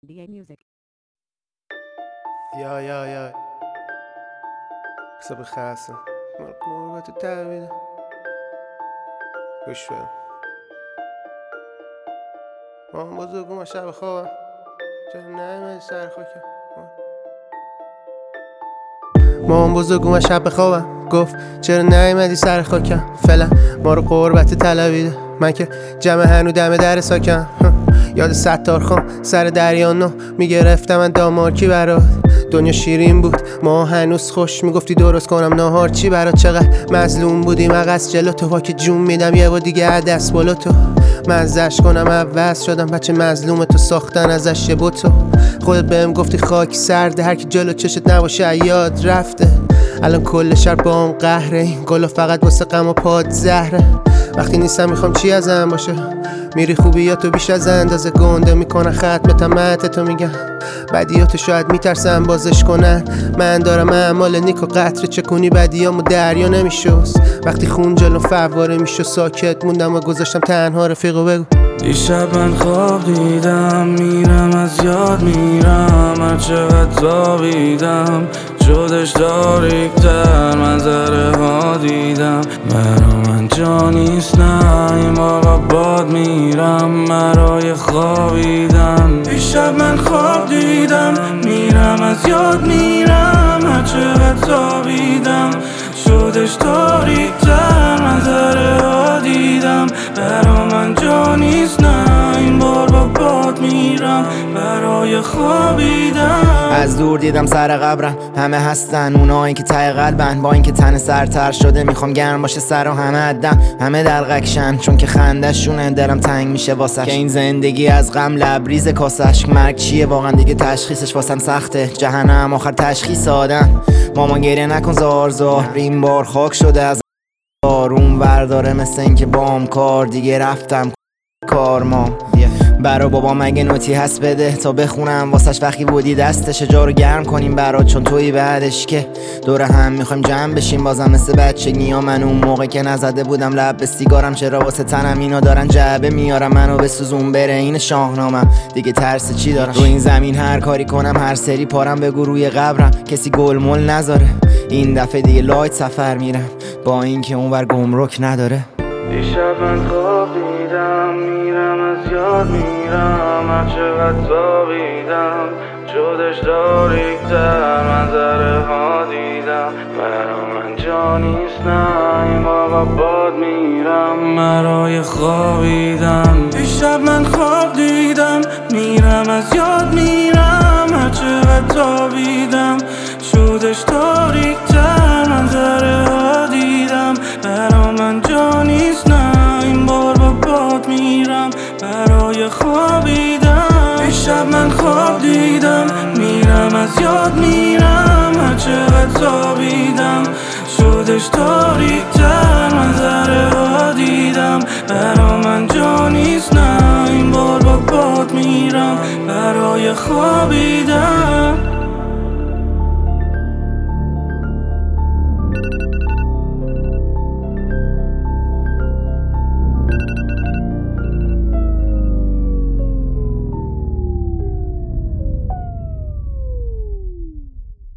DA Music. یا حساب خاصه من قربت تبیده گوش بده مامان بزرگم از شب خوابم چرا نمیمدی سر خاکم مامان بزرگم از شب خوابم گفت چرا نیومدی سر خاکم فعلا ما رو قربت طلبیده من که جمع هنو دم در ساکم یاد ستار خان سر دریا نو میگرفتم من دامارکی برات دنیا شیرین بود ما هنوز خوش میگفتی درست کنم ناهار چی برات چقدر مظلوم بودی مغز جلو تو که جون میدم یه بار دیگه دست بالا تو مزش کنم عوض شدم بچه مظلوم تو ساختن ازش یه بوتو خودت بهم گفتی خاک سرده هر کی جلو چشت نباشه یاد رفته الان کل شهر با اون قهره این گلا فقط واسه غم و پاد زهره وقتی نیستم میخوام چی ازم باشه میری خوبیاتو بیش از اندازه گنده میکنن ختم تمت تو میگن بدیاتو شاید میترسن بازش کنن من دارم اعمال نیک و قطره چکونی بدیامو دریا نمیشست وقتی خون جلو فواره میشو ساکت موندم و گذاشتم تنها رفیقو بگو دیشب من خواب دیدم میرم از یاد میرم هر چقدر زابیدم شدش تاریک‌تر منظره ها دیدم من جا نیست نه این بابا باد میرم برای خوابیدن دیشب من خواب دیدم میرم از یاد میرم هر چقدر زابیدم شدش تاریک‌تر منظره ها دیدم من جا نیست نه این بار با باد میرم برای خوابیدن از دور دیدم سر قبرم همه هستن اونایی که ته قلبن با اینکه تن سرتر شده میخوام گرم باشه سر و همه عدم همه دلغکشن چون که خندشونه دلم تنگ میشه واسش که این زندگی از غم لبریز کاسش مرگ چیه واقعا دیگه تشخیصش واسم سخته جهنم آخر تشخیص آدم مامان گریه نکن زار این بار خاک شده از اون برداره مثل این که بام کار دیگه رفتم کار ما برا بابا مگه نوتی هست بده تا بخونم واسش وقتی بودی دستش جا رو گرم کنیم برات چون توی بعدش که دور هم میخوایم جمع بشیم بازم مثل بچگی ها من اون موقع که نزده بودم لب به سیگارم چرا واسه تنم اینا دارن جعبه میارم منو به سوزون بره این شاهنامم دیگه ترس چی دارم رو این زمین هر کاری کنم هر سری پارم بگو روی قبرم کسی گل مول نذاره این دفعه دیگه لایت سفر میرم با اینکه اونور گمرک نداره دیشب من خواب دیدم میرم از یاد میرم هر چقدر زابیدم شدش تاریک‌تر منظره ها دیدم من جا نیست نه این بابا باد میرم برای خوابیدن دیشب من خواب دیدم میرم از یاد میرم هر چقدر زابیدم شدش تاریک‌تر منظره ها دیدم من جا نیست نه این بار با باد میرم برای خوابیدن دیشب من خواب دیدم میرم از یاد میرم هر چقدر زابیدم شدش تاریک‌تر منظره ها دیدم من جا نیست نه این بار با باد میرم برای خوابیدن